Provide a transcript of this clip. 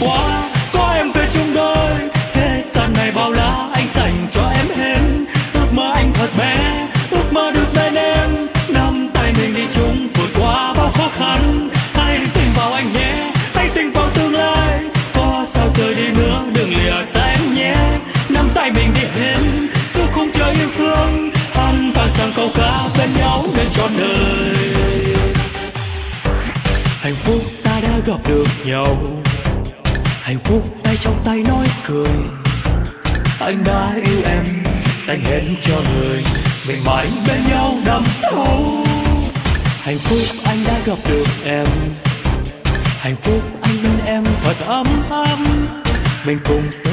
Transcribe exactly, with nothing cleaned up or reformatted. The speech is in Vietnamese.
quá, có em về chung đôi. Thế gian này bao la anh dành cho em hết. Ước mơ anh thật bé, ước mơ được bên em, nắm tay mình đi chung vượt qua bao khó khăn. Hãy tin vào anh nhé, hãy tin vào tương lai. Có sao trời đi nữa đừng lìa tay em nhé. Nắm tay mình đi hết, dù không trời yêu thương. Ăn vang sang câu ca bên nhau nên trọn đời. Hạnh phúc ta đã gặp được nhau, hạnh phúc tay trong tay nói cười. Anh đã yêu em, dành hết cho người, mình mãi bên nhau đắm sâu. Hạnh phúc anh đã gặp được em, hạnh phúc anh bên em thật ấm ấm. Mình cùng